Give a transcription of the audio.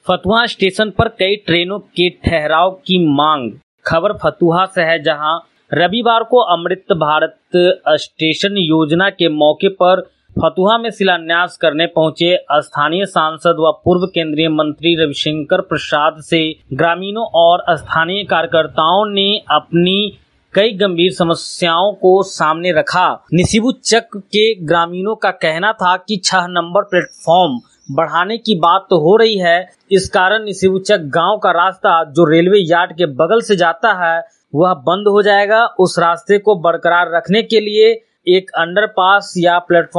Fatuha station पर कई ट्रेनों के ठहराव की मांग। खबर फतुहा से है, जहां रविवार को अमृत भारत स्टेशन योजना के मौके पर फतुहा में शिलान्यास करने पहुंचे स्थानीय सांसद व पूर्व केंद्रीय मंत्री रविशंकर प्रसाद से ग्रामीणों और स्थानीय कार्यकर्ताओं ने अपनी कई गंभीर समस्याओं को सामने रखा। निशिबू चक के ग्रामीणों का कहना था कि 6 नंबर प्लेटफॉर्म बढ़ाने की बात तो हो रही है, इस कारण निशिबू चक गांव का रास्ता जो रेलवे यार्ड के बगल से जाता है वह बंद हो जाएगा। उस रास्ते को बरकरार रखने के लिए एक अंडरपास या प्लेटफॉर्म